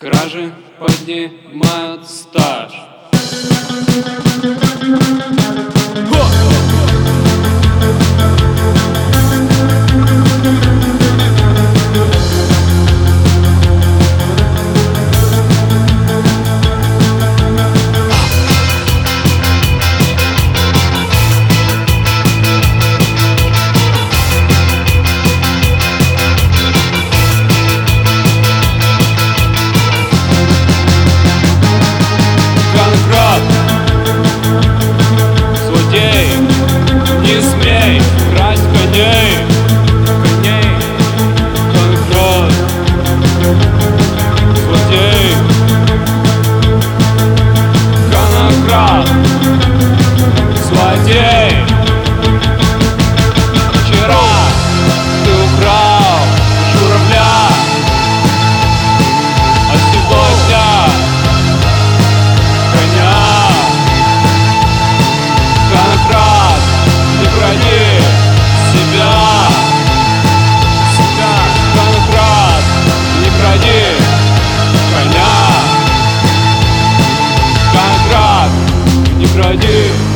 Кражи поднимают стаж. Не смей красть коней, конкрет, злодей, конократ, злодей. Вчера ты украл журавля, а сегодня коня. Конократ, не брони себя, конократ, не брони коня, конократ, не брони.